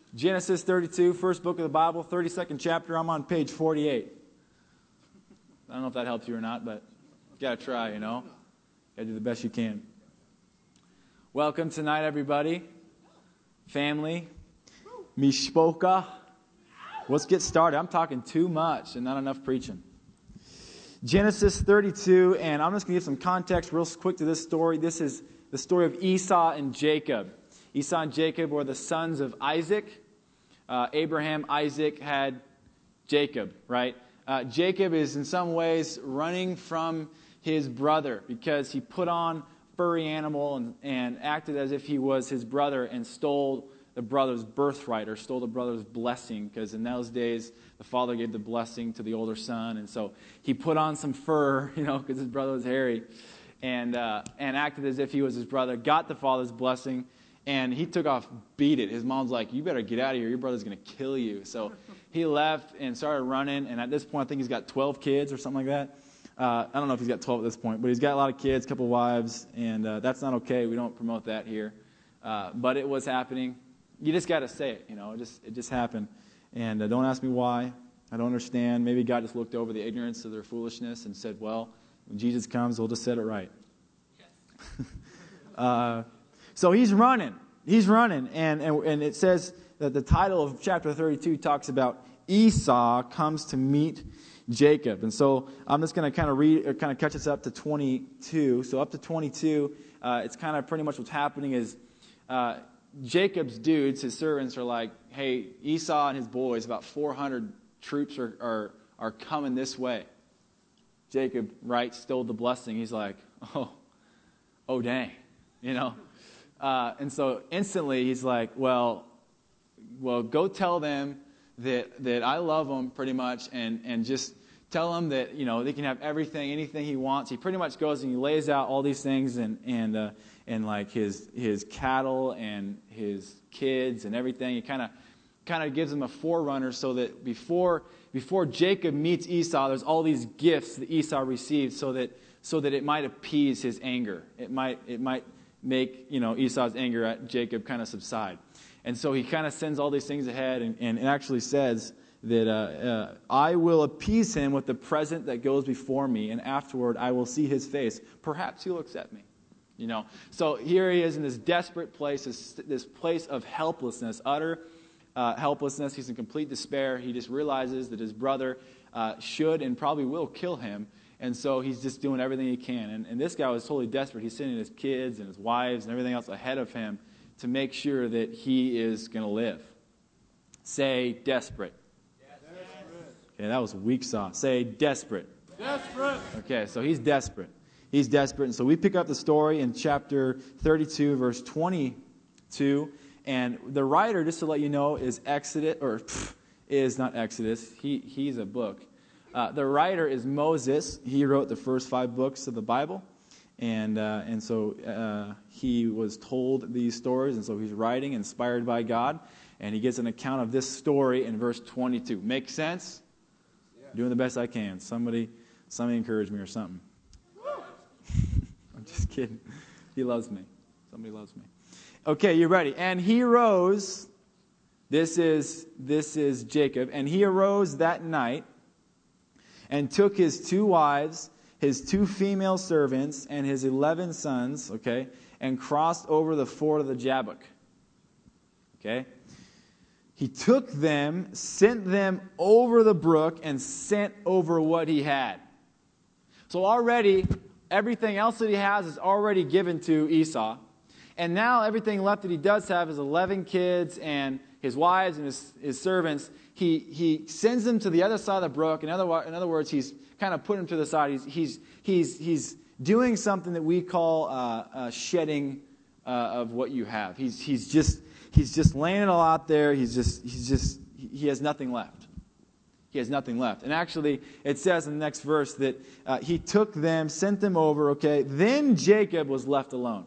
Genesis 32, first book of the Bible, 32nd chapter. I'm on page 48. I don't know if that helps you or not, but you got to try, you know. Got to do the best you can. Welcome tonight, everybody. Family. Mishpoka. Let's get started. I'm talking too much and not enough preaching. Genesis 32, and I'm just going to give some context real quick to this story. This is the story of Esau and Jacob. Esau and Jacob were the sons of Isaac. Abraham, Isaac had Jacob, right? Jacob is in some ways running from his brother because he put on furry animal and acted as if he was his brother and stole the brother's birthright or stole the brother's blessing, because in those days the father gave the blessing to the older son, and so he put on some fur, you know, because his brother was hairy, and acted as if he was his brother, got the father's blessing, and he took off, beat it. His mom's like, "You better get out of here. Your brother's going to kill you." So he left and started running, and at this point I think he's got 12 kids or something like that. I don't know if he's got 12 at this point, but he's got a lot of kids, a couple of wives, and that's not okay. We don't promote that here. But it was happening. You just got to say it, you know. It just happened. And don't ask me why. I don't understand. Maybe God just looked over the ignorance of their foolishness and said, well, when Jesus comes, he'll just set it right. So he's running. He's running. And it says that the title of chapter 32 talks about Esau comes to meet Jacob. And so I'm just going to kind of catch us up to 22. So up to 22, it's kind of pretty much what's happening is Jacob's dudes, his servants, are like, hey, Esau and his boys, about 400 troops are coming this way. Jacob, right, stole the blessing. He's like, oh dang, you know. And so instantly he's like, well, go tell them that I love them pretty much, and just tell them that, you know, they can have everything, anything he wants. He pretty much goes and he lays out all these things and like his cattle and his kids and everything. He kind of gives them a forerunner so that before Jacob meets Esau, there's all these gifts that Esau received so that it might appease his anger. It might make, you know, Esau's anger at Jacob kind of subside. And so he kind of sends all these things ahead and actually says that I will appease him with the present that goes before me, and afterward I will see his face. Perhaps he'll accept me. You know, so here he is in this desperate place, this place of helplessness, utter helplessness. He's in complete despair. He just realizes that his brother should and probably will kill him, and so he's just doing everything he can. And this guy was totally desperate. He's sending his kids and his wives and everything else ahead of him to make sure that he is going to live. Say desperate. Okay, that was weak sauce. Say desperate. Desperate. Okay, so he's desperate. He's desperate. And so we pick up the story in chapter 32, verse 22. And the writer, just to let you know, is not Exodus. He's a book. The writer is Moses. He wrote the first 5 books of the Bible. And so he was told these stories. And so he's writing, inspired by God. And he gives an account of this story in verse 22. Make sense? Yeah. Doing the best I can. Somebody encourage me or something. I'm just kidding. He loves me. Somebody loves me. Okay, you ready? And he arose. This is Jacob. And he arose that night and took his 2 wives, his 2 female servants, and his 11 sons, okay, and crossed over the ford of the Jabbok. Okay? He took them, sent them over the brook, and sent over what he had. So already, everything else that he has is already given to Esau. And now everything left that he does have is 11 kids and his wives and his servants. He sends them to the other side of the brook. In other words, he's kind of put them to the side. He's doing something that we call shedding of what you have. He's just laying it all out there. He has nothing left. He has nothing left. And actually, it says in the next verse that he took them, sent them over, okay? Then Jacob was left alone.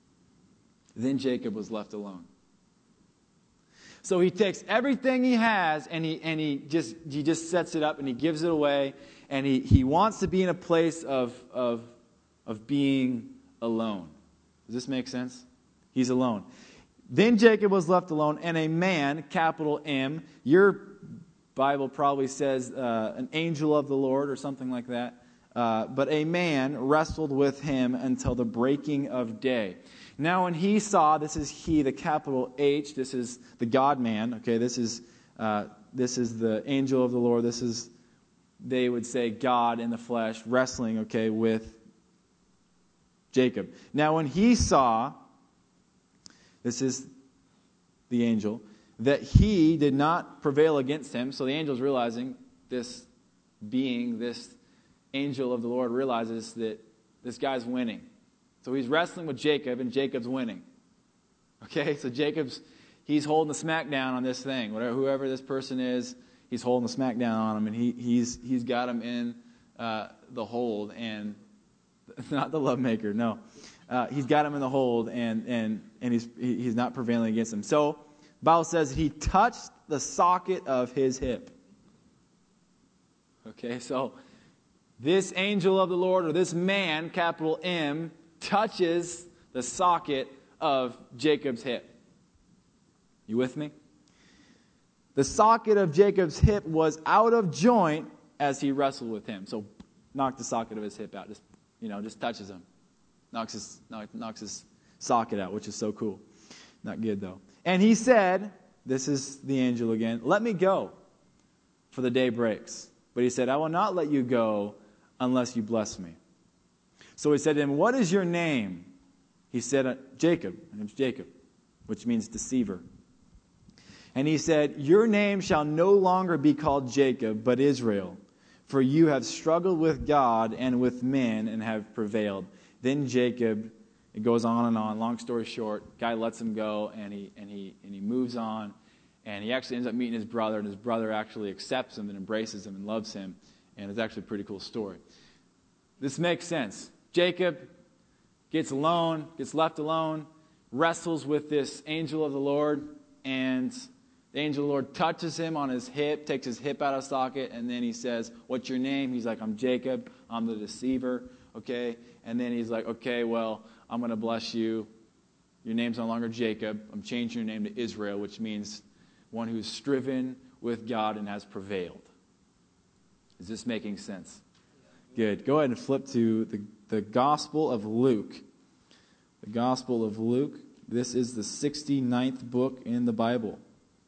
So he takes everything he has and he just sets it up and he gives it away, and he wants to be in a place of being alone. Does this make sense? He's alone. Then Jacob was left alone, and a man, capital M, your Bible probably says an angel of the Lord or something like that, but a man wrestled with him until the breaking of day. Now when he saw, this is he, the capital H, this is the God-man, okay, this is the angel of the Lord, this is, they would say, God in the flesh, wrestling, okay, with Jacob. Now when he saw, this is the angel, that he did not prevail against him. So the angel's realizing, this being, this angel of the Lord realizes that this guy's winning. So he's wrestling with Jacob, and Jacob's winning. Okay, so he's holding the smackdown on this thing. Whoever this person is, he's holding the smackdown on him, and he's got him in the hold, and not the love maker, no. He's got him in the hold, and he's not prevailing against him. So, the Bible says he touched the socket of his hip. Okay, so this angel of the Lord, or this man, capital M, touches the socket of Jacob's hip. You with me? The socket of Jacob's hip was out of joint as he wrestled with him. So, knocked the socket of his hip out. Just touches him. Knocks his socket out, which is so cool. Not good, though. And he said, this is the angel again, let me go, for the day breaks. But he said, I will not let you go unless you bless me. So he said to him, what is your name? He said, Jacob. My name's Jacob, which means deceiver. And he said, your name shall no longer be called Jacob, but Israel, for you have struggled with God and with men and have prevailed. Then Jacob, it goes on and on. Long story short, guy lets him go, and he moves on, and he actually ends up meeting his brother, and his brother actually accepts him and embraces him and loves him, and it's actually a pretty cool story. This makes sense. Jacob gets left alone, wrestles with this angel of the Lord, and the angel of the Lord touches him on his hip, takes his hip out of socket, and then he says, what's your name? He's like, I'm Jacob, I'm the deceiver, okay? And then he's like, okay, well, I'm going to bless you. Your name's no longer Jacob. I'm changing your name to Israel, which means one who's striven with God and has prevailed. Is this making sense? Good. Go ahead and flip to the Gospel of Luke. The Gospel of Luke. This is the 69th book in the Bible.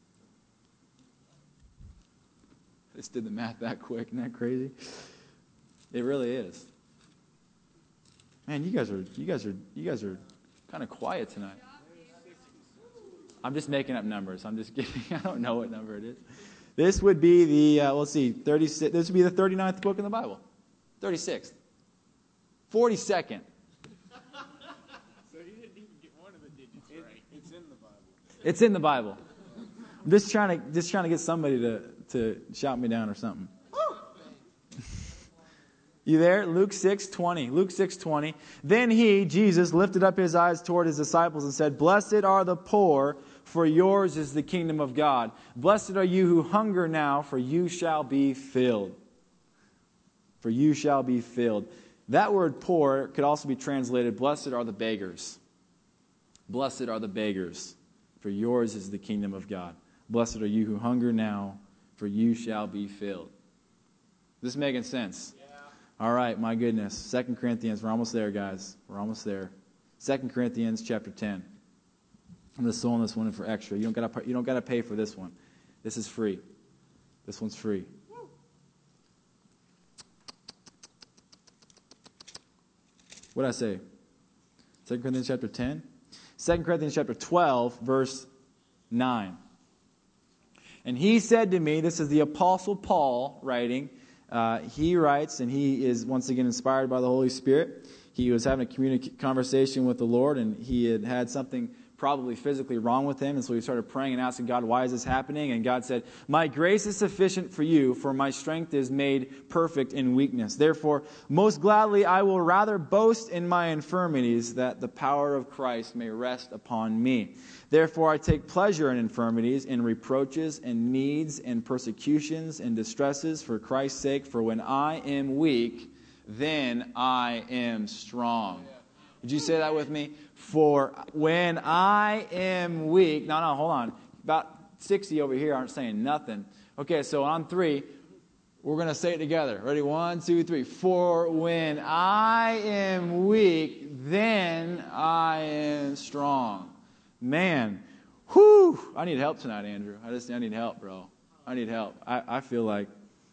I just did the math that quick. Isn't that crazy? It really is. Man, you guys are kind of quiet tonight. I'm just making up numbers. I'm just kidding. I don't know what number it is. This would be the 36. This would be the 39th book in the Bible. 36th. 42nd. So you didn't even get one of the digits right. It's in the Bible. It's in the Bible. I'm just trying to get somebody to shout me down or something. You there? Luke 6:20. Luke 6:20. Then he, Jesus, lifted up his eyes toward his disciples and said, blessed are the poor, for yours is the kingdom of God. Blessed are you who hunger now, for you shall be filled. For you shall be filled. That word poor could also be translated, blessed are the beggars. Blessed are the beggars, for yours is the kingdom of God. Blessed are you who hunger now, for you shall be filled. This is making sense? Yeah. All right, my goodness. 2 Corinthians, we're almost there, guys. We're almost there. 2 Corinthians chapter 10. I'm just throwing this one in for extra. You don't gotta pay for this one. This is free. This one's free. What did I say? 2 Corinthians chapter 10? 2 Corinthians chapter 12, verse 9. And he said to me, this is the Apostle Paul writing. He writes, and he is once again inspired by the Holy Spirit. He was having a conversation with the Lord, and he had something probably physically wrong with him. And so he started praying and asking God, why is this happening? And God said, my grace is sufficient for you, for my strength is made perfect in weakness. Therefore, most gladly I will rather boast in my infirmities, that the power of Christ may rest upon me. Therefore I take pleasure in infirmities, in reproaches, and needs, and persecutions, and distresses for Christ's sake. For when I am weak, then I am strong. Would you say that with me? For when I am weak. No, hold on. About 60 over here aren't saying nothing. Okay, so on 3, we're going to say it together. Ready? 1, 2, 3. For when I am weak, then I am strong. Man, whew. I need help tonight, Andrew. I need help, bro. I need help. I feel like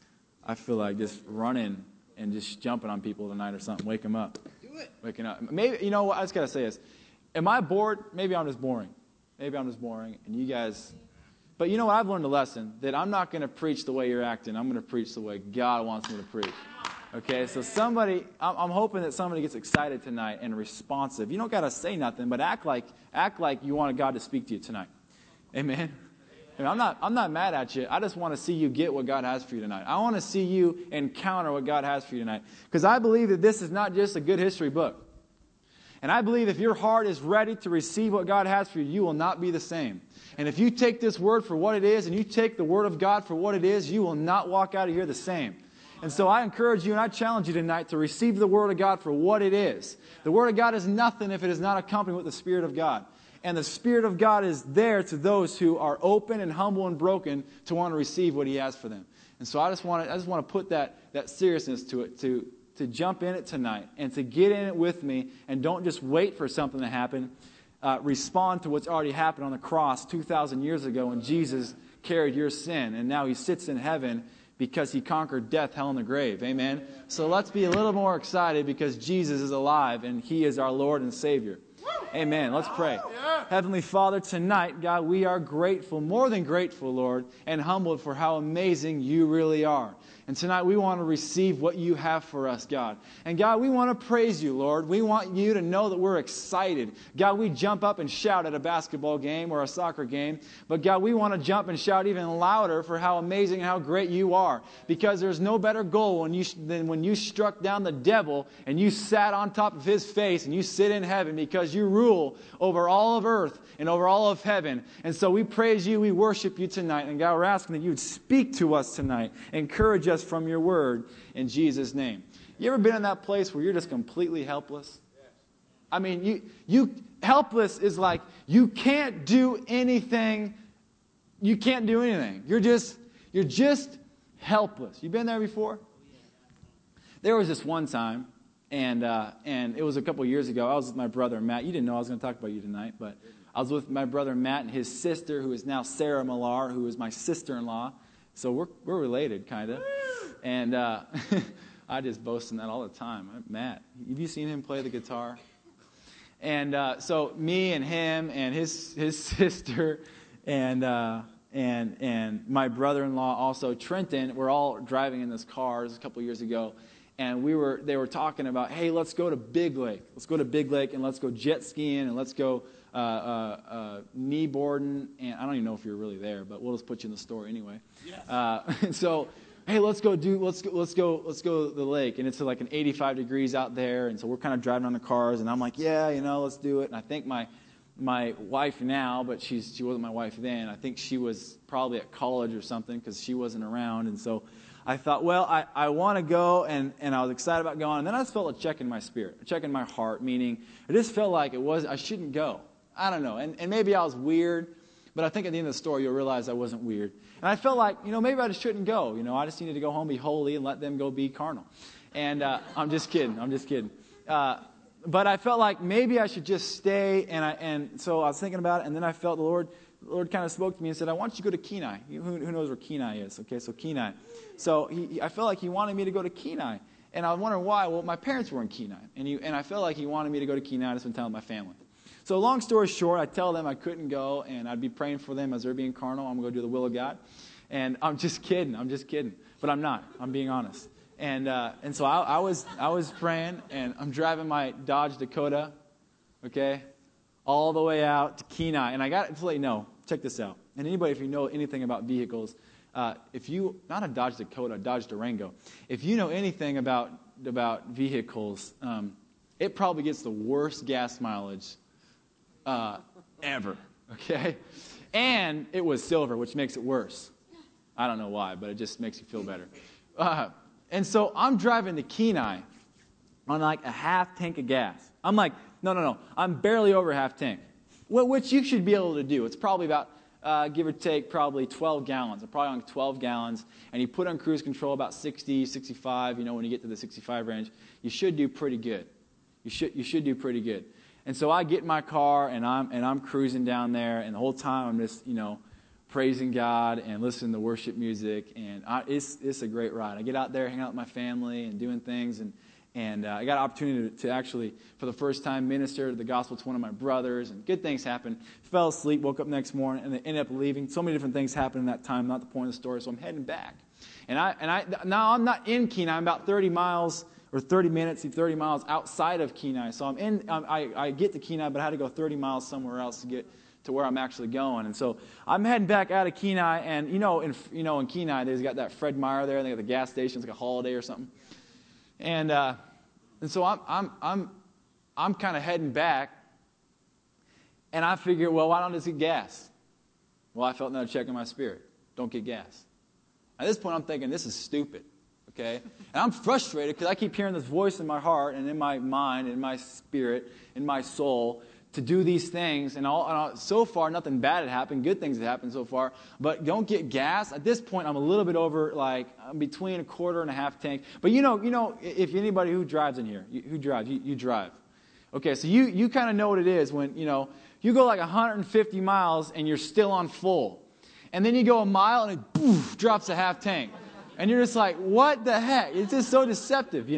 just running and just jumping on people tonight or something. Wake them up. Do it. Waking up. Maybe, you know what? I just got to say this. Am I bored? Maybe I'm just boring. And you guys... But you know what? I've learned a lesson that I'm not going to preach the way you're acting. I'm going to preach the way God wants me to preach. Okay? So I'm hoping that somebody gets excited tonight and responsive. You don't got to say nothing, but act like you want God to speak to you tonight. Amen? I'm not mad at you. I just want to see you get what God has for you tonight. I want to see you encounter what God has for you tonight. Because I believe that this is not just a good history book. And I believe if your heart is ready to receive what God has for you, you will not be the same. And if you take this word for what it is, and you take the word of God for what it is, you will not walk out of here the same. And so I encourage you and I challenge you tonight to receive the word of God for what it is. The word of God is nothing if it is not accompanied with the Spirit of God. And the Spirit of God is there to those who are open and humble and broken to want to receive what He has for them. And so I just want to put that seriousness to it, to jump in it tonight and to get in it with me, and don't just wait for something to happen. Respond to what's already happened on the cross 2,000 years ago when Jesus carried your sin, and now He sits in heaven because He conquered death, hell, and the grave. Amen? So let's be a little more excited because Jesus is alive and He is our Lord and Savior. Amen. Let's pray. Heavenly Father, tonight, God, we are grateful, more than grateful, Lord, and humbled for how amazing You really are. And tonight we want to receive what You have for us, God. And God, we want to praise You, Lord. We want You to know that we're excited. God, we jump up and shout at a basketball game or a soccer game. But God, we want to jump and shout even louder for how amazing and how great You are. Because there's no better goal than when You struck down the devil and You sat on top of his face and You sit in heaven, because You rule over all of earth and over all of heaven. And so we praise You, we worship You tonight. And God, we're asking that You would speak to us tonight, encourage us from Your word in Jesus' name. You ever been in that place where you're just completely helpless? I mean, you helpless is like you can't do anything. You can't do anything. You're just helpless. You been there before? There was this one time, and it was a couple years ago. I was with my brother Matt. You didn't know I was going to talk about you tonight, but I was with my brother Matt and his sister, who is now Sarah Millar, who is my sister-in-law. So we're related, kind of. And I just boast in that all the time. Matt, have you seen him play the guitar? And so me and him and his sister and my brother-in-law also, Trenton, we're all driving in this car. This was a couple years ago. And they were talking about, hey, let's go to Big Lake. Let's go to Big Lake and let's go jet skiing and let's go knee boarding. And I don't even know if you're really there, but we'll just put you in the story anyway. Yes. So, hey, let's go to the lake. And it's like an 85 degrees out there. And so we're kind of driving on the cars. And I'm like, yeah, let's do it. And I think my wife now, but she wasn't my wife then. I think she was probably at college or something because she wasn't around. And so I thought, well, I want to go, and I was excited about going. And then I just felt a check in my spirit, a check in my heart, meaning I just felt like I shouldn't go. I don't know. And maybe I was weird, but I think at the end of the story you'll realize I wasn't weird. And I felt like, maybe I just shouldn't go. I just needed to go home, be holy, and let them go be carnal. And I'm just kidding. But I felt like maybe I should just stay, and so I was thinking about it, and then I felt the Lord kind of spoke to me and said, I want you to go to Kenai. Who knows where Kenai is? Okay, so Kenai. So I felt like He wanted me to go to Kenai. And I was wondering why. Well, my parents were in Kenai. And I felt like He wanted me to go to Kenai to spend time with my family. So long story short, I tell them I couldn't go, and I'd be praying for them as they're being carnal. I'm going to go do the will of God. And I'm just kidding. But I'm not. I'm being honest. And so I was praying, and I'm driving my Dodge Dakota, okay, all the way out to Kenai. And I got to let you know, check this out. And anybody, if you know anything about vehicles, not a Dodge Dakota, a Dodge Durango, if you know anything about vehicles, it probably gets the worst gas mileage ever, okay? And it was silver, which makes it worse. I don't know why, but it just makes you feel better. And so I'm driving to Kenai on like a half tank of gas. I'm like, No. I'm barely over half tank, which you should be able to do. It's probably about, give or take, probably 12 gallons. I'm probably on 12 gallons, and you put on cruise control about 60, 65, when you get to the 65 range, you should do pretty good. You should do pretty good. And so I get in my car, and I'm cruising down there, and the whole time I'm just, praising God and listening to worship music, and it's a great ride. I get out there, hang out with my family, and doing things, and I got an opportunity to actually, for the first time, minister the gospel to one of my brothers, and good things happened. Fell asleep, woke up next morning, and they ended up leaving. So many different things happened in that time, not the point of the story, so I'm heading back. Now I'm not in Kenai, I'm about 30 miles or 30 minutes, 30 miles outside of Kenai. So I get to Kenai, but I had to go 30 miles somewhere else to get to where I'm actually going. And so I'm heading back out of Kenai, and in Kenai, they've got that Fred Meyer there, they got the gas station, it's like a Holiday or something. And so I'm kind of heading back, and I figure, well, why don't I just get gas? Well, I felt another check in my spirit. Don't get gas. At this point, I'm thinking, this is stupid, okay? And I'm frustrated because I keep hearing this voice in my heart and in my mind, in my spirit, in my soul, to do these things. And so far, nothing bad had happened. Good things have happened so far. But don't get gas. At this point, I'm a little bit over, I'm between a quarter and a half tank. But if anybody who drives in here, who drives, you drive. Okay, so you kind of know what it is when, you go like 150 miles and you're still on full. And then you go a mile and it poof, drops to half tank. And you're just like, what the heck? It's just so deceptive,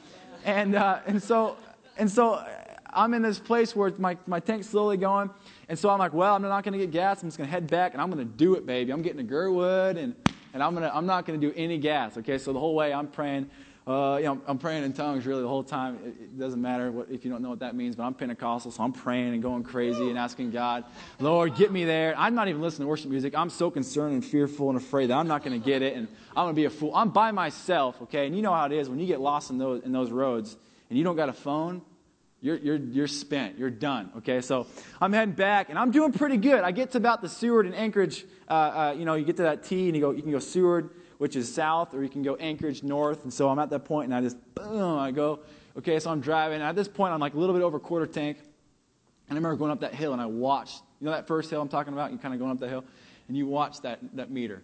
And so I'm in this place where my tank's slowly going. And so I'm like, well, I'm not going to get gas. I'm just going to head back, and I'm going to do it, baby. I'm getting to Gerwood, and I'm not going to do any gas. Okay, so the whole way I'm praying. I'm praying in tongues really the whole time. It doesn't matter if you don't know what that means, but I'm Pentecostal, so I'm praying and going crazy and asking God, Lord, get me there. I'm not even listening to worship music. I'm so concerned and fearful and afraid that I'm not going to get it, and I'm going to be a fool. I'm by myself, okay? And you know how it is when you get lost in those roads and you don't got a phone. You're spent. You're done. Okay, so I'm heading back, and I'm doing pretty good. I get to about the Seward and Anchorage. You get to that T, and you can go Seward, which is south, or you can go Anchorage north. And so I'm at that point, and I go. Okay, so I'm driving. And at this point, I'm like a little bit over quarter tank. And I remember going up that hill, and I watched. You know that first hill I'm talking about? You're kind of going up that hill, and you watch that meter.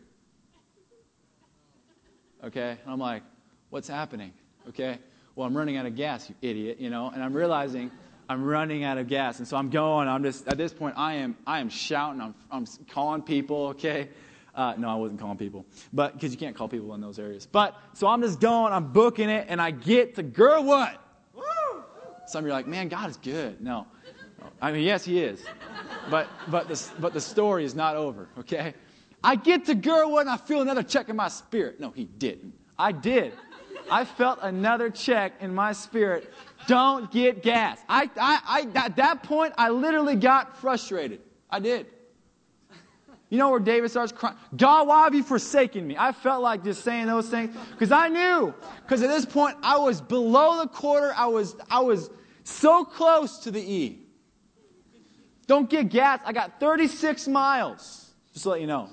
Okay, and I'm like, what's happening? Okay. Well, I'm running out of gas, you idiot, and I'm realizing I'm running out of gas. And so I'm going, at this point, I am shouting, I'm calling people, okay? No, I wasn't calling people, but because you can't call people in those areas. But, so I'm just going, I'm booking it, and I get to Gerwood. Woo! Some of you are like, man, God is good. No. I mean, yes, he is. But the story is not over, okay? I get to Gerwood, and I feel another check in my spirit. No, he didn't. I did. I felt another check in my spirit. Don't get gas. At that point, I literally got frustrated. I did. You know where David starts crying? God, why have you forsaken me? I felt like just saying those things because I knew. Because at this point, I was below the quarter. I was so close to the E. Don't get gas. I got 36 miles. Just to let you know.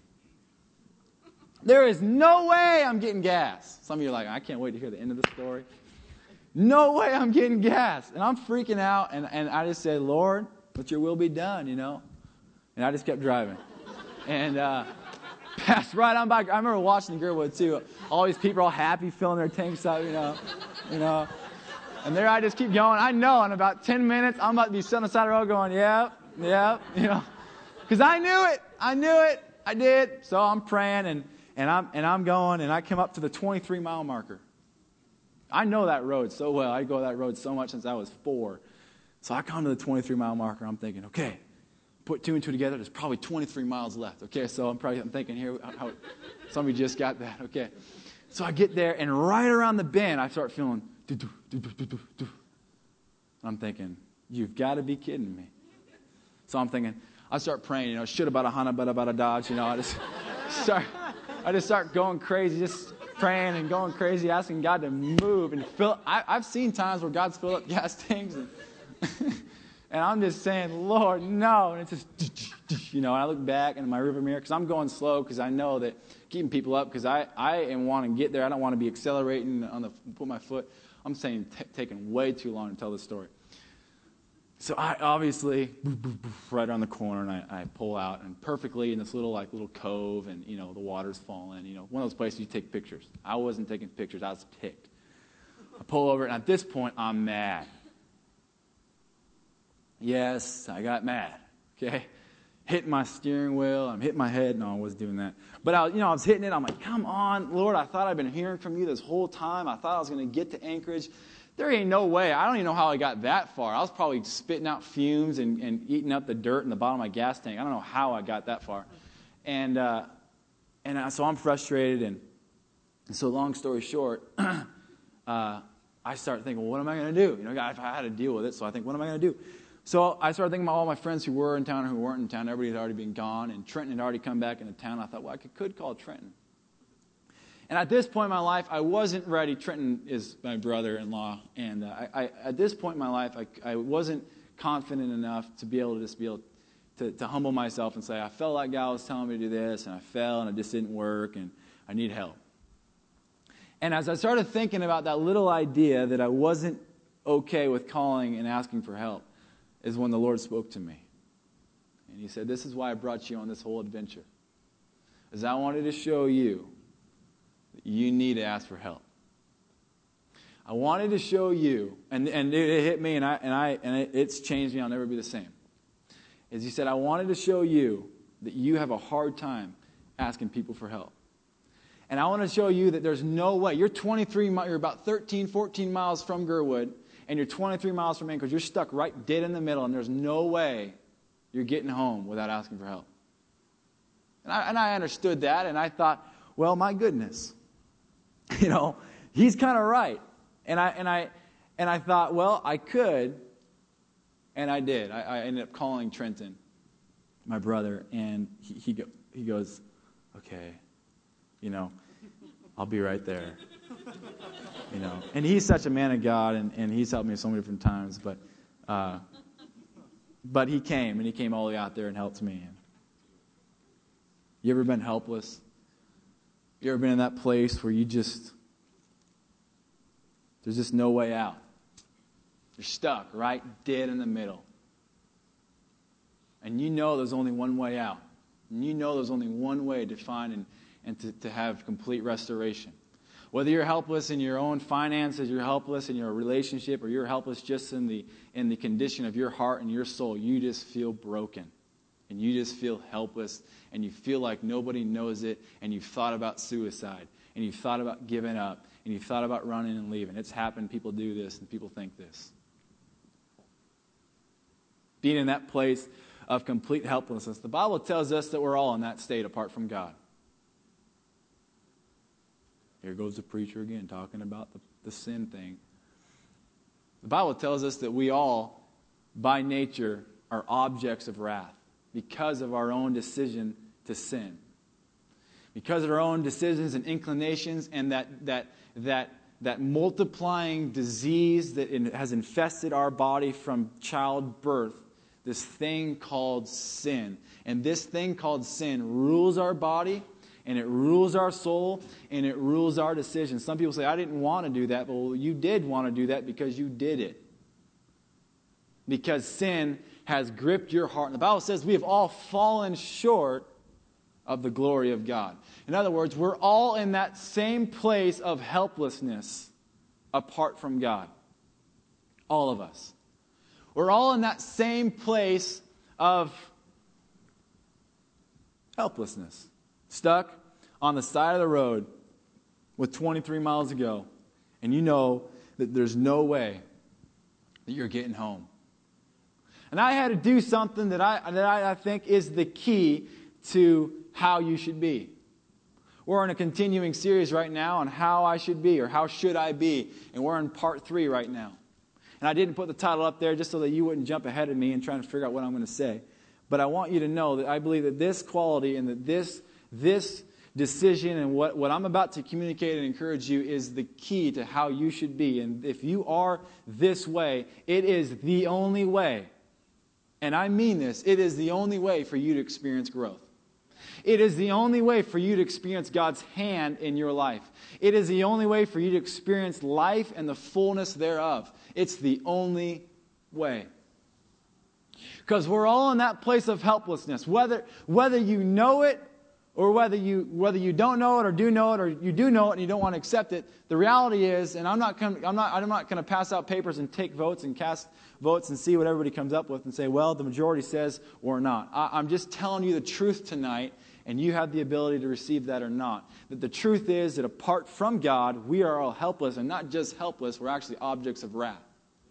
There is no way I'm getting gas. Some of you are like, I can't wait to hear the end of the story. No way I'm getting gas. And I'm freaking out, and I just said, Lord, let your will be done, And I just kept driving. And passed right on by. I remember watching Gerwood, too. All these people are all happy, filling their tanks up, And there I just keep going. I know in about 10 minutes, I'm about to be sitting on the side of the road going, yep, Because I knew it. I did. So I'm praying, and I'm going, and I come up to the 23-mile marker. I know that road so well. I go that road so much since I was 4. So I come to the 23-mile marker. I'm thinking, okay, put 2 and 2 together. There's probably 23 miles left. Okay, so I'm thinking here, how some of you just got that. Okay, so I get there, and right around the bend, I start feeling. I'm thinking, you've got to be kidding me. So I'm thinking, I start praying, should about a Hana, but about a Dodge, I just start going crazy, just praying and going crazy, asking God to move and fill. I've seen times where God's filled up gas tanks, and I'm just saying, Lord, no. And it's just, and I look back in my rearview mirror because I'm going slow because I know that keeping people up because I am wanting to get there. I don't want to be accelerating put my foot. I'm saying taking way too long to tell this story. So I obviously, right around the corner, and I pull out, and perfectly in this little cove, and, the water's falling. One of those places you take pictures. I wasn't taking pictures. I was ticked. I pull over, and at this point, I'm mad. Yes, I got mad, okay? Hitting my steering wheel. I'm hitting my head. No, I wasn't doing that. But I was hitting it. I'm like, come on, Lord, I thought I'd been hearing from you this whole time. I thought I was going to get to Anchorage. There ain't no way. I don't even know how I got that far. I was probably spitting out fumes and eating up the dirt in the bottom of my gas tank. I don't know how I got that far. And so I'm frustrated. And so long story short, I start thinking, well, what am I going to do? I had to deal with it. So I think, what am I going to do? So I started thinking about all my friends who were in town and who weren't in town. Everybody had already been gone. And Trenton had already come back into town. I thought, well, I could call Trenton. And at this point in my life, I wasn't ready. Trenton is my brother-in-law. And at this point in my life, I wasn't confident enough to be able to humble myself and say, I felt like God was telling me to do this, and I fell, and it just didn't work, and I need help. And as I started thinking about that little idea that I wasn't okay with calling and asking for help, is when the Lord spoke to me. And He said, this is why I brought you on this whole adventure. Is I wanted to show you you need to ask for help. I wanted to show you, and it hit me, and it's changed me. I'll never be the same. As He said, I wanted to show you that you have a hard time asking people for help, and I want to show you that there's no way. You're about 13, 14 miles from Gerwood, and you're 23 miles from Anchorage. You're stuck right dead in the middle, and there's no way you're getting home without asking for help. And I understood that, and I thought, well, my goodness. He's kind of right. And I thought, well, I could, and I did. I ended up calling Trenton, my brother, and he goes, okay, I'll be right there. And he's such a man of God, and he's helped me so many different times, but he came all the way out there and helped me. You ever been helpless? You ever been in that place where there's just no way out? You're stuck right dead in the middle. And there's only one way out. And there's only one way to find and to have complete restoration. Whether you're helpless in your own finances, you're helpless in your relationship, or you're helpless just in the condition of your heart and your soul, you just feel broken. And you just feel helpless, and you feel like nobody knows it, and you've thought about suicide, and you've thought about giving up, and you've thought about running and leaving. It's happened. People do this, and people think this. Being in that place of complete helplessness. The Bible tells us that we're all in that state apart from God. Here goes the preacher again talking about the sin thing. The Bible tells us that we all, by nature, are objects of wrath because of our own decision to sin. Because of our own decisions and inclinations, and that multiplying disease that has infested our body from childbirth, this thing called sin. And this thing called sin rules our body, and it rules our soul, and it rules our decisions. Some people say, I didn't want to do that. Well, you did want to do that because you did it. Because sin has gripped your heart. And the Bible says we have all fallen short of the glory of God. In other words, we're all in that same place of helplessness apart from God. All of us. We're all in that same place of helplessness. Stuck on the side of the road with 23 miles to go. And you know that there's no way that you're getting home. And I had to do something that I think is the key to how you should be. We're in a continuing series right now on how I should be, or how should I be. And we're in part 3 right now. And I didn't put the title up there just so that you wouldn't jump ahead of me and trying to figure out what I'm going to say. But I want you to know that I believe that this quality and that this decision and what I'm about to communicate and encourage you is the key to how you should be. And if you are this way, it is the only way. And I mean this. It is the only way for you to experience growth. It is the only way for you to experience God's hand in your life. It is the only way for you to experience life and the fullness thereof. It's the only way. Because we're all in that place of helplessness. Whether you know it or whether you don't know it or do know it, or you do know it and you don't want to accept it, the reality is, and I'm not going to pass out papers and take votes and cast votes and see what everybody comes up with and say, well, the majority says or not. I'm just telling you the truth tonight, and you have the ability to receive that or not. That the truth is that apart from God, we are all helpless, and not just helpless, we're actually objects of wrath.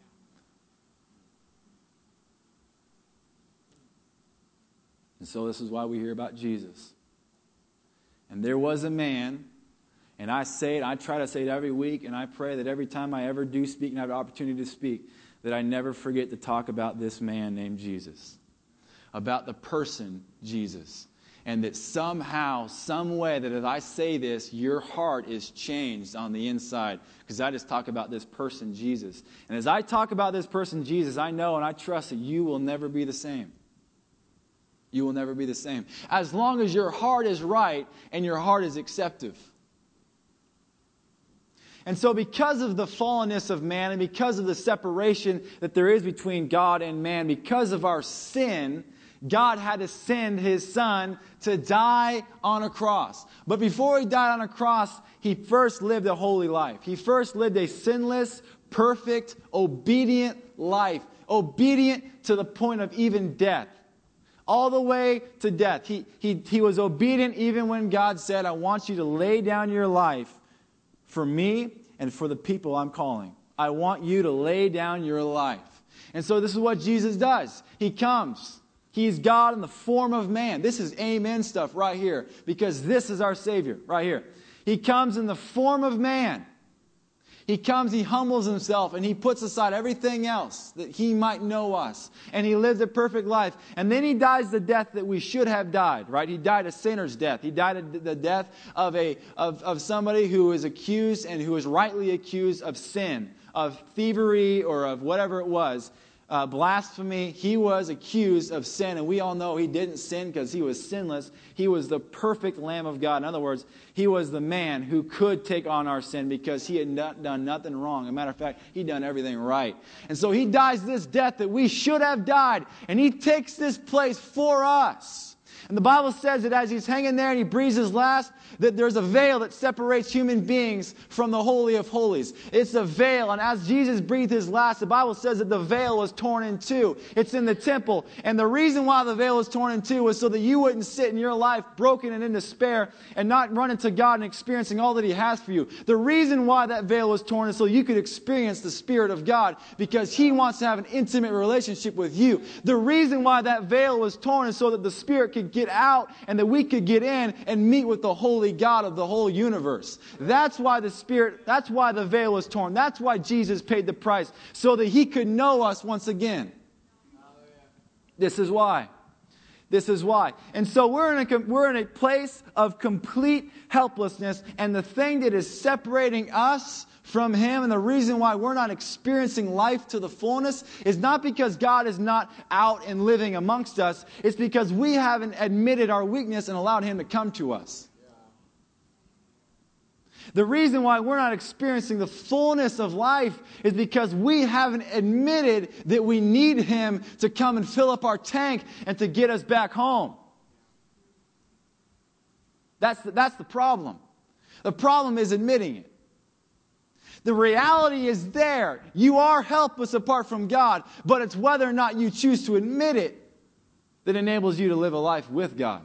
And so this is why we hear about Jesus. And there was a man, and I try to say it every week, and I pray that every time I ever do speak and have an opportunity to speak, that I never forget to talk about this man named Jesus. About the person Jesus. And that somehow, some way, that as I say this, your heart is changed on the inside. Because I just talk about this person Jesus. And as I talk about this person Jesus, I know and I trust that you will never be the same. You will never be the same. As long as your heart is right and your heart is acceptive. And so because of the fallenness of man and because of the separation that there is between God and man, because of our sin, God had to send His Son to die on a cross. But before He died on a cross, He first lived a holy life. He first lived a sinless, perfect, obedient life. Obedient to the point of even death. All the way to death. He was obedient even when God said, I want you to lay down your life for me and for the people I'm calling. I want you to lay down your life. And so this is what Jesus does. He comes. He's God in the form of man. This is amen stuff right here. Because this is our Savior right here. He comes in the form of man. He comes, He humbles Himself, and He puts aside everything else that He might know us. And He lives a perfect life. And then He dies the death that we should have died, right? He died a sinner's death. He died the death of somebody who is accused and who is rightly accused of sin, of thievery or of whatever it was. Blasphemy. He was accused of sin, and we all know He didn't sin because He was sinless. He was the perfect Lamb of God. In other words, He was the man who could take on our sin because He had not done nothing wrong. As a matter of fact, He'd done everything right. And so He dies this death that we should have died, and He takes this place for us. And the Bible says that as He's hanging there and He breathes His last, that there's a veil that separates human beings from the Holy of Holies. It's a veil. And as Jesus breathed His last, the Bible says that the veil was torn in two. It's in the temple. And the reason why the veil was torn in two was so that you wouldn't sit in your life broken and in despair and not run into God and experiencing all that He has for you. The reason why that veil was torn is so you could experience the Spirit of God because He wants to have an intimate relationship with you. The reason why that veil was torn is so that the Spirit could get out and that we could get in and meet with the holy God of the whole universe. That's why that's why the veil was torn. That's why Jesus paid the price, so that He could know us once again. This is why. This is why. And so we're in a place of complete helplessness, and the thing that is separating us from Him, and the reason why we're not experiencing life to the fullness, is not because God is not out and living amongst us. It's because we haven't admitted our weakness and allowed Him to come to us. The reason why we're not experiencing the fullness of life is because we haven't admitted that we need Him to come and fill up our tank and to get us back home. That's the problem. The problem is admitting it. The reality is there. You are helpless apart from God, but it's whether or not you choose to admit it that enables you to live a life with God.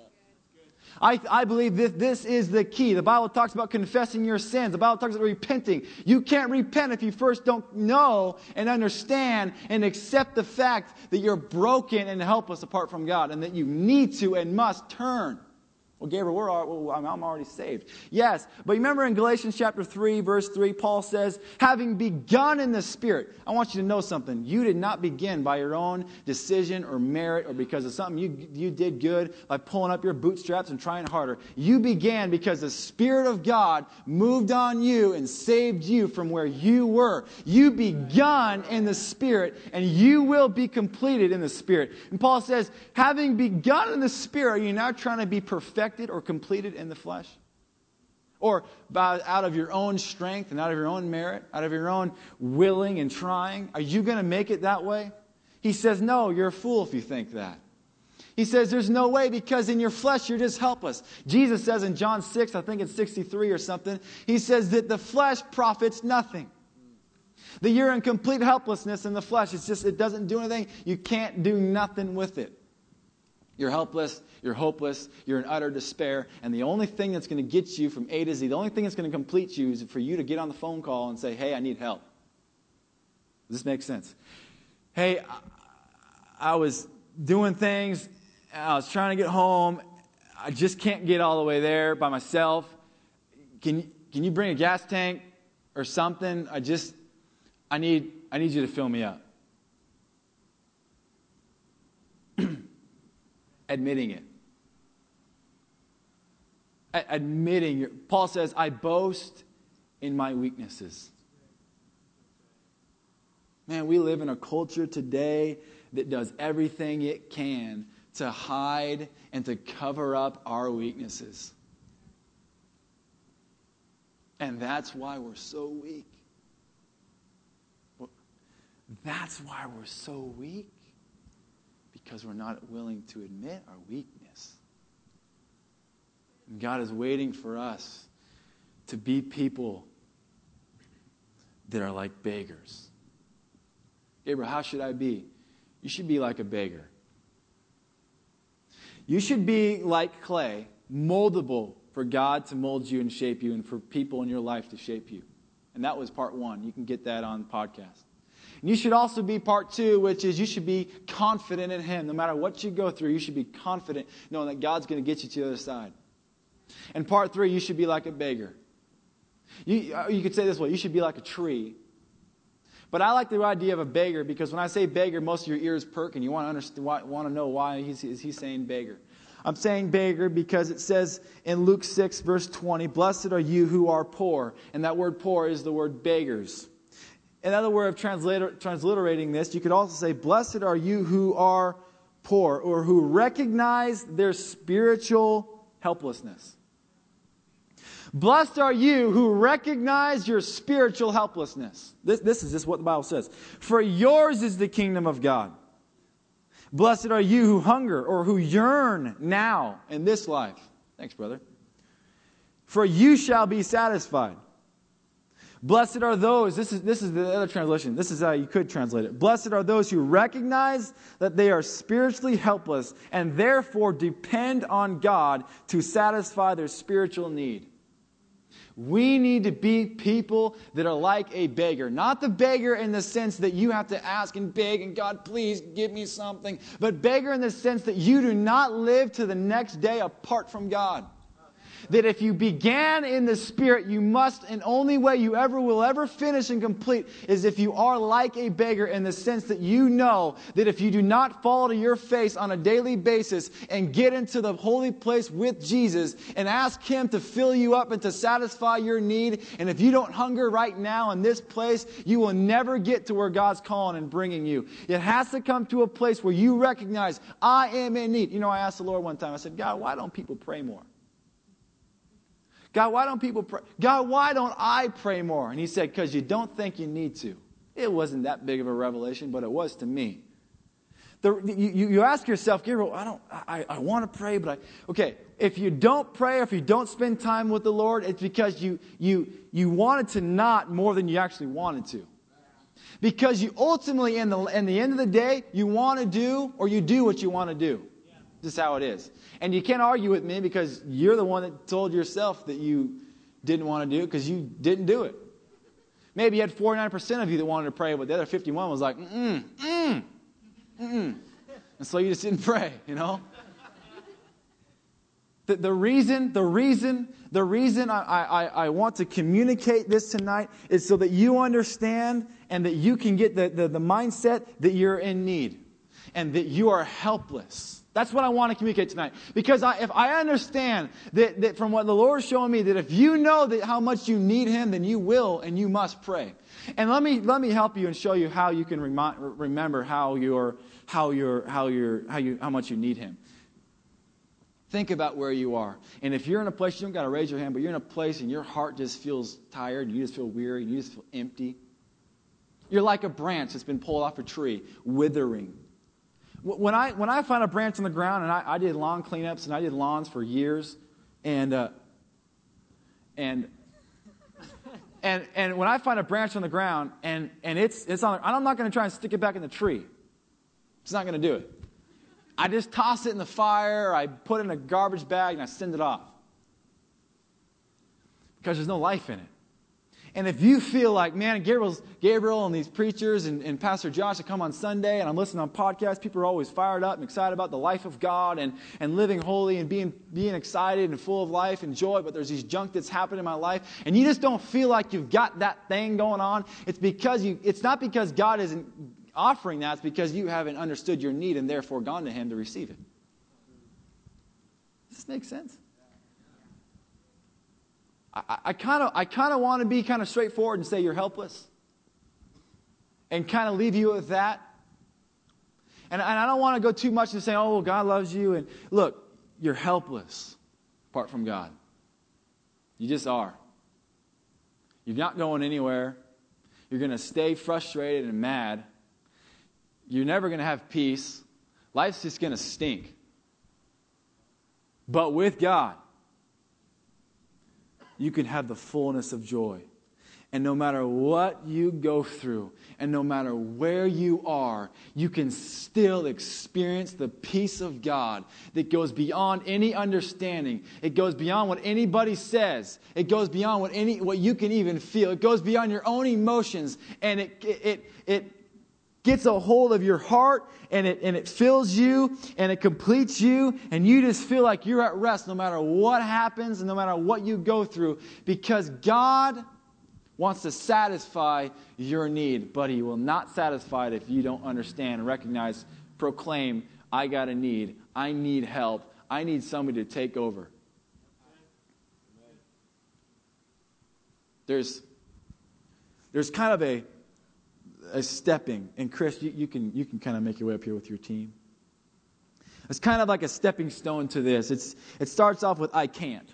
I believe this is the key. The Bible talks about confessing your sins. The Bible talks about repenting. You can't repent if you first don't know and understand and accept the fact that you're broken and helpless apart from God and that you need to and must turn. Well, Gabriel, I'm already saved. Yes, but remember in Galatians chapter 3, verse 3, Paul says, having begun in the Spirit. I want you to know something. You did not begin by your own decision or merit or because of something you did good by pulling up your bootstraps and trying harder. You began because the Spirit of God moved on you and saved you from where you were. You begun in the Spirit, and you will be completed in the Spirit. And Paul says, having begun in the Spirit, you're now trying to be perfected or completed in the flesh? Or out of your own strength and out of your own merit, out of your own willing and trying? Are you going to make it that way? He says, no, you're a fool if you think that. He says there's no way because in your flesh you're just helpless. Jesus says in John 6, I think it's 63 or something, he says that the flesh profits nothing. That you're in complete helplessness in the flesh. It's just, it doesn't do anything. You can't do nothing with it. You're helpless, you're hopeless, you're in utter despair, and the only thing that's going to get you from A to Z, the only thing that's going to complete you is for you to get on the phone call and say, hey, I need help. Does this make sense? Hey, I was doing things, I was trying to get home, I just can't get all the way there by myself. Can you bring a gas tank or something? I need you to fill me up. Admitting it. Paul says, I boast in my weaknesses. Man, we live in a culture today that does everything it can to hide and to cover up our weaknesses. And that's why we're so weak. That's why we're so weak. Because we're not willing to admit our weakness. And God is waiting for us to be people that are like beggars. Gabriel, how should I be? You should be like a beggar. You should be like clay, moldable for God to mold you and shape you and for people in your life to shape you. And that was part 1. You can get that on the podcast. And you should also be part 2, which is you should be confident in Him. No matter what you go through, you should be confident knowing that God's going to get you to the other side. And part 3, you should be like a beggar. You could say this way, you should be like a tree. But I like the idea of a beggar because when I say beggar, most of your ears perk and you want to know why he's saying beggar. I'm saying beggar because it says in Luke 6, verse 20, blessed are you who are poor. And that word poor is the word beggars. Another way of transliterating this, you could also say, blessed are you who are poor, or who recognize their spiritual helplessness. Blessed are you who recognize your spiritual helplessness. This is just what the Bible says. For yours is the kingdom of God. Blessed are you who hunger, or who yearn now in this life. Thanks, brother. For you shall be satisfied. Blessed are those, this is the other translation. This is how you could translate it. Blessed are those who recognize that they are spiritually helpless and therefore depend on God to satisfy their spiritual need. We need to be people that are like a beggar. Not the beggar in the sense that you have to ask and beg and God, please give me something. But beggar in the sense that you do not live to the next day apart from God. That if you began in the Spirit, you must, and only way you will ever finish and complete is if you are like a beggar in the sense that you know that if you do not fall to your face on a daily basis and get into the holy place with Jesus and ask Him to fill you up and to satisfy your need, and if you don't hunger right now in this place, you will never get to where God's calling and bringing you. It has to come to a place where you recognize, I am in need. You know, I asked the Lord one time, I said, God, why don't people pray more? God, why don't people pray? God, why don't I pray more? And He said, because you don't think you need to. It wasn't that big of a revelation, but it was to me. You ask yourself, Gabriel, I want to pray, but okay, if you don't pray, if you don't spend time with the Lord, it's because you wanted to not more than you actually wanted to. Because you ultimately, in the end of the day, you want to do or you do what you want to do. This is how it is. And you can't argue with me because you're the one that told yourself that you didn't want to do it because you didn't do it. Maybe you had 49% of you that wanted to pray, but the other 51 was like, And so you just didn't pray, you know? The reason I want to communicate this tonight is so that you understand and that you can get the mindset that you're in need and that you are helpless. That's what I want to communicate tonight. Because if I understand that from what the Lord is showing me, that if you know that how much you need Him, then you will and you must pray. And let me help you and show you how you can remember how much you need Him. Think about where you are. And if you're in a place, you don't got to raise your hand, but you're in a place and your heart just feels tired, and you just feel weary, and you just feel empty. You're like a branch that's been pulled off a tree, withering. When I find a branch on the ground, and I did lawn cleanups, and I did lawns for years, and when I find a branch on the ground, and it's on, I'm not going to try and stick it back in the tree. It's not going to do it. I just toss it in the fire, I put it in a garbage bag, and I send it off. Because there's no life in it. And if you feel like, man, Gabriel and these preachers and Pastor Josh that come on Sunday and I'm listening on podcasts, people are always fired up and excited about the life of God and living holy and being excited and full of life and joy, but there's these junk that's happened in my life, and you just don't feel like you've got that thing going on, it's not because God isn't offering that, it's because you haven't understood your need and therefore gone to Him to receive it. Does this make sense? I kind of want to be kind of straightforward and say you're helpless, and kind of leave you with that. And I don't want to go too much and say, oh, God loves you. And look, you're helpless apart from God. You just are. You're not going anywhere. You're going to stay frustrated and mad. You're never going to have peace. Life's just going to stink. But with God, you can have the fullness of joy. And no matter what you go through, and no matter where you are, you can still experience the peace of God that goes beyond any understanding. It goes beyond what anybody says. It goes beyond what you can even feel. It goes beyond your own emotions, and it gets a hold of your heart, and it fills you, and it completes you, and you just feel like you're at rest no matter what happens and no matter what you go through, because God wants to satisfy your need, but He will not satisfy it if you don't understand, recognize, proclaim, I got a need, I need help, I need somebody to take over. There's kind of a stepping, and Chris, you can kind of make your way up here with your team. It's kind of like a stepping stone to this. It starts off with I can't.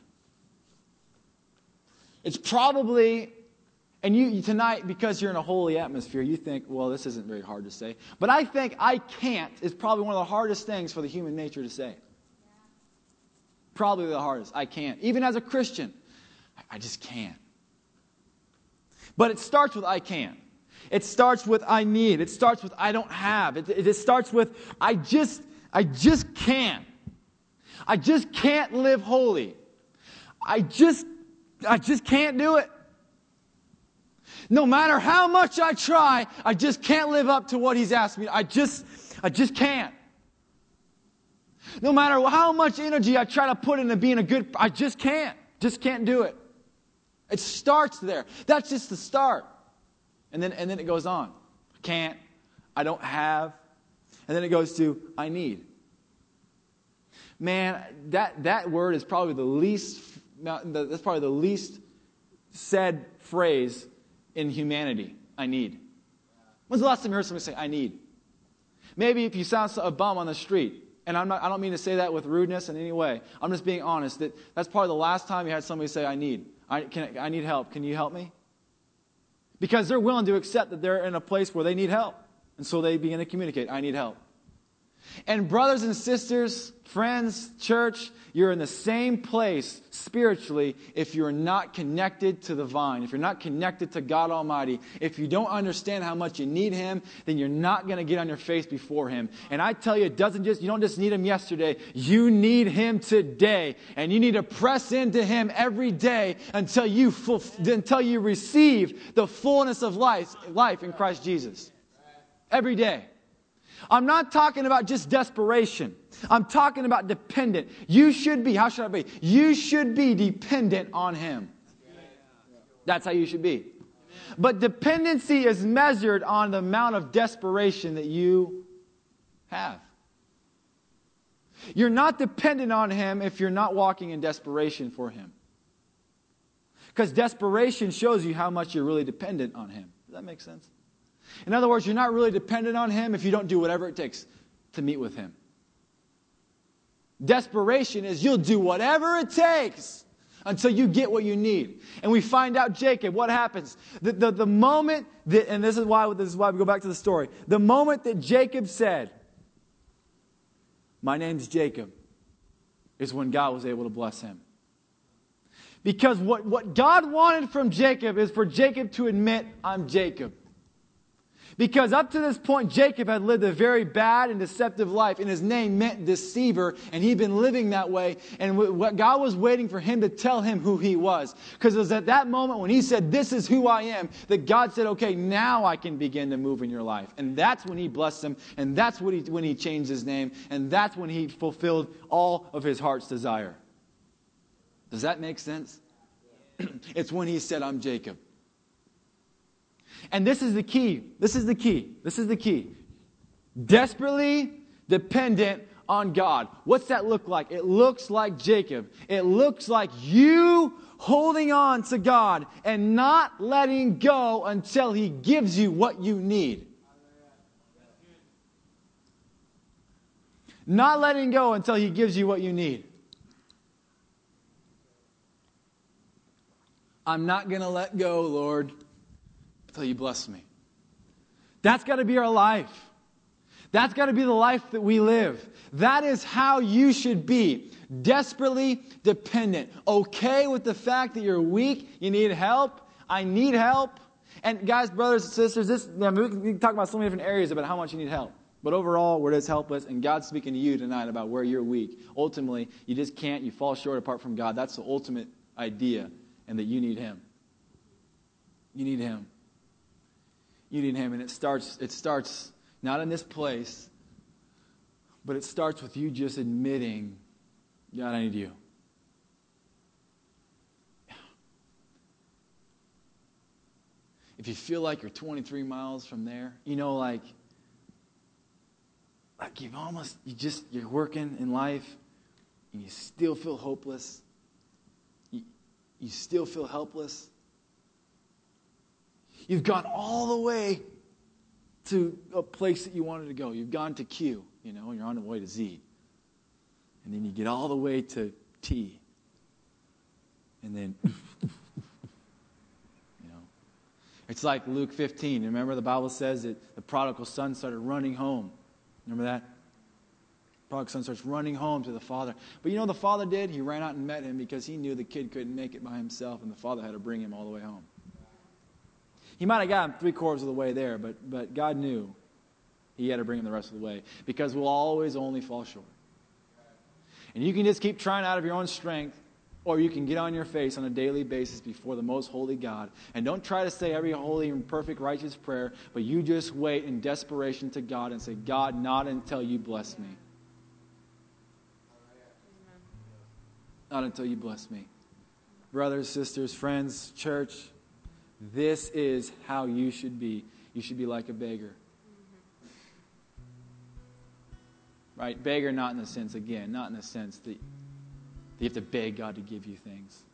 It's probably, and you tonight, because you're in a holy atmosphere, you think, well, this isn't very hard to say. But I think I can't is probably one of the hardest things for the human nature to say. Probably the hardest. I can't. Even as a Christian, I just can't. But it starts with I can't. It starts with I need. It starts with I don't have. It starts with I just can't. I just can't live holy. I just can't do it. No matter how much I try, I just can't live up to what He's asked me. I just can't. No matter how much energy I try to put into being a good, I just can't. Just can't do it. It starts there. That's just the start. And then it goes on. I can't. I don't have. And then it goes to I need. Man, that word is probably the least. That's probably the least said phrase in humanity. I need. When's the last time you heard somebody say I need? Maybe if you sound a bum on the street, and I don't mean to say that with rudeness in any way. I'm just being honest. That's probably the last time you had somebody say I need. I need help. Can you help me? Because they're willing to accept that they're in a place where they need help. And so they begin to communicate, I need help. And brothers and sisters, friends, church, you're in the same place spiritually if you're not connected to the vine, if you're not connected to God Almighty. If you don't understand how much you need Him, then you're not going to get on your face before Him. And I tell you, you don't just need Him yesterday, you need Him today. And you need to press into Him every day until you receive the fullness of life in Christ Jesus. Every day. I'm not talking about just desperation. I'm talking about dependent. You should be, how should I be? You should be dependent on Him. That's how you should be. But dependency is measured on the amount of desperation that you have. You're not dependent on Him if you're not walking in desperation for Him. Because desperation shows you how much you're really dependent on Him. Does that make sense? In other words, you're not really dependent on Him if you don't do whatever it takes to meet with Him. Desperation is you'll do whatever it takes. until you get what you need. And we find out Jacob, what happens? The moment that, and this is why we go back to the story, the moment that Jacob said, my name's Jacob, is when God was able to bless him. Because what God wanted from Jacob is for Jacob to admit, I'm Jacob. Because up to this point, Jacob had lived a very bad and deceptive life, and his name meant deceiver, and he'd been living that way. And what God was waiting for him to tell him who he was. Because it was at that moment when he said, this is who I am, that God said, okay, now I can begin to move in your life. And that's when he blessed him, and that's when he changed his name, and that's when he fulfilled all of his heart's desire. Does that make sense? It's when he said, I'm Jacob. And this is the key. This is the key. This is the key. Desperately dependent on God. What's that look like? It looks like Jacob. It looks like you holding on to God and not letting go until He gives you what you need. Not letting go until He gives you what you need. I'm not going to let go, Lord, until you bless me. That's got to be our life. That's got to be the life that we live. That is how you should be. Desperately dependent. Okay with the fact that you're weak. You need help. I need help. And guys, brothers and sisters, we can talk about so many different areas about how much you need help. But overall, we're just helpless. And God's speaking to you tonight about where you're weak. Ultimately, you just can't. You fall short apart from God. That's the ultimate idea. And that you need Him. You need Him. You need Him. And it starts not in this place, but it starts with you just admitting, God, I need you. If you feel like you're 23 miles from there, like you're working in life and you still feel hopeless. You still feel helpless. You've gone all the way to a place that you wanted to go. You've gone to Q, and you're on the way to Z. And then you get all the way to T. And then, It's like Luke 15. Remember the Bible says that the prodigal son started running home. Remember that? Prodigal son starts running home to the father. But you know what the father did? He ran out and met him because he knew the kid couldn't make it by himself, and the father had to bring him all the way home. He might have got him 3/4 of the way there, but God knew He had to bring him the rest of the way, because we'll always only fall short. And you can just keep trying out of your own strength, or you can get on your face on a daily basis before the most holy God. And don't try to say every holy and perfect righteous prayer, but you just wait in desperation to God and say, God, not until you bless me. Not until you bless me. Brothers, sisters, friends, church, this is how you should be. You should be like a beggar. Right? Beggar not in the sense that you have to beg God to give you things.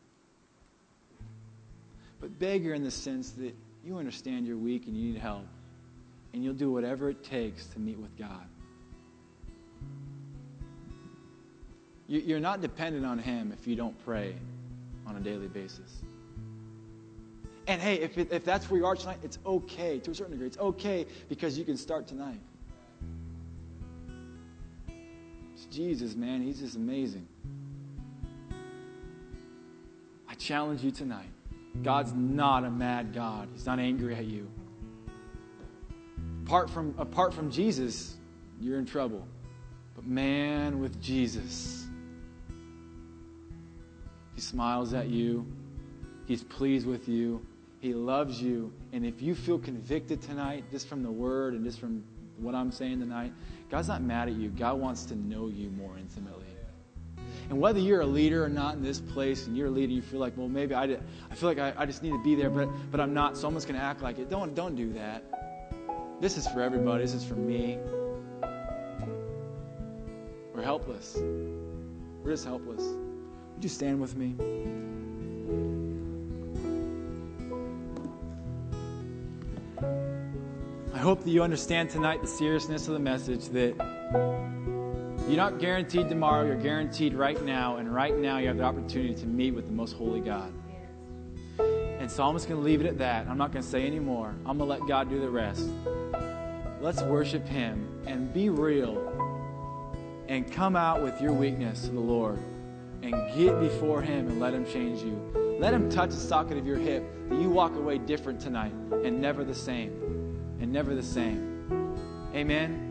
But beggar in the sense that you understand you're weak and you need help. And you'll do whatever it takes to meet with God. You're not dependent on Him if you don't pray on a daily basis. And hey, if that's where you are tonight, it's okay to a certain degree. It's okay because you can start tonight. It's Jesus, man. He's just amazing. I challenge you tonight. God's not a mad God. He's not angry at you. Apart from Jesus, you're in trouble. But man, with Jesus, He smiles at you. He's pleased with you. He loves you. And if you feel convicted tonight, just from the Word and just from what I'm saying tonight, God's not mad at you. God wants to know you more intimately. And whether you're a leader or not in this place, and you're a leader, you feel like, well, maybe I feel like I just need to be there, but I'm not, so I'm just going to act like it. Don't do that. This is for everybody. This is for me. We're helpless. We're just helpless. Would you stand with me? I hope that you understand tonight the seriousness of the message, that You're not guaranteed tomorrow. You're guaranteed right now. And right now you have the opportunity to meet with the most holy God. And so I'm just going to leave it at that. I'm not going to say any more. I'm going to let God do the rest. Let's worship Him and be real. And come out with your weakness to the Lord. And get before Him and let Him change you. Let Him touch the socket of your hip that you walk away different tonight and never the same. And never the same. Amen.